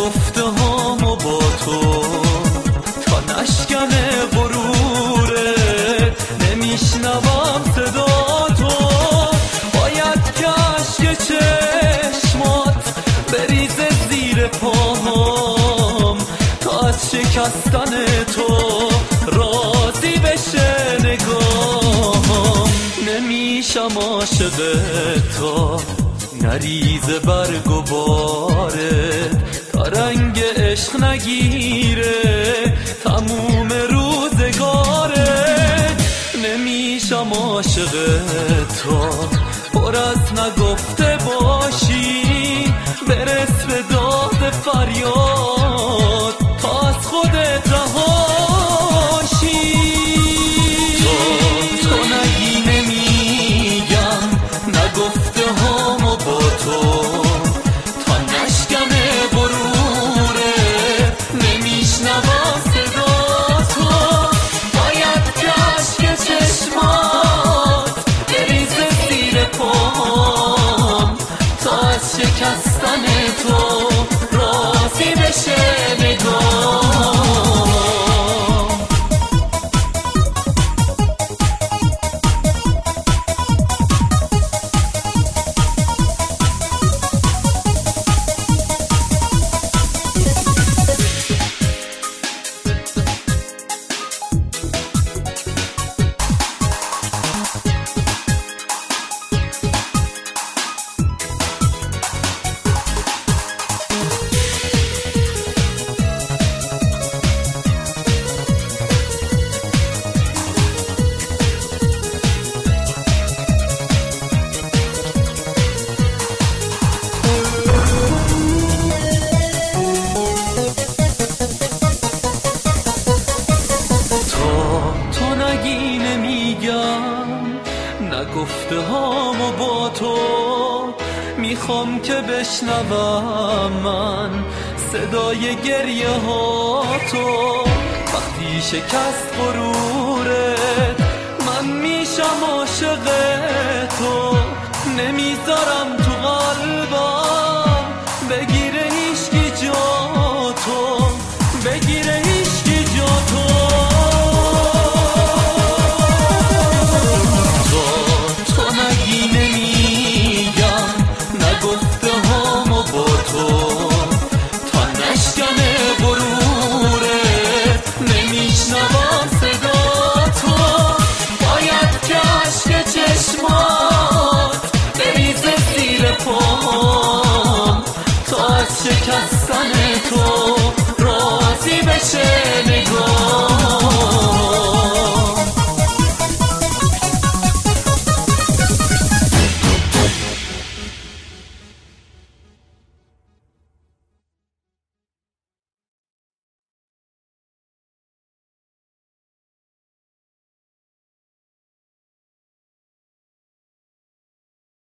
نگفته هامو با تو تا نشکنه غروره، نمیشنوم صدا تو. باید که عشق چشمات بریزه زیر پاهام تا از شکستن تو راضی بشه نگاهم. نمیشم عاشق تو نریزه برگ و بارت تا رنگ عشق نگیره تموم روزگارت. نمیشم عاشق تو پر از نگفته باشی، برس به داد فریاد تا از خودت رهاشی. تو نگی نمیگم نگفته هامو با تو تا نشکنه غروره، نمیشنوم صدا تو. باید که عشق چشمات بریزه زیر پام تا از شکستن تو راضی بشه نگاهم. نگفته هامو با تو میخوام که بشنوم من صدای گریه ها تو. وقتی شکست غرورت من میشم عاشق تو، نمیذارم تو قلبم بگیره هیچکی جا تو، بگیره هیچکی جا تو. شکستن تو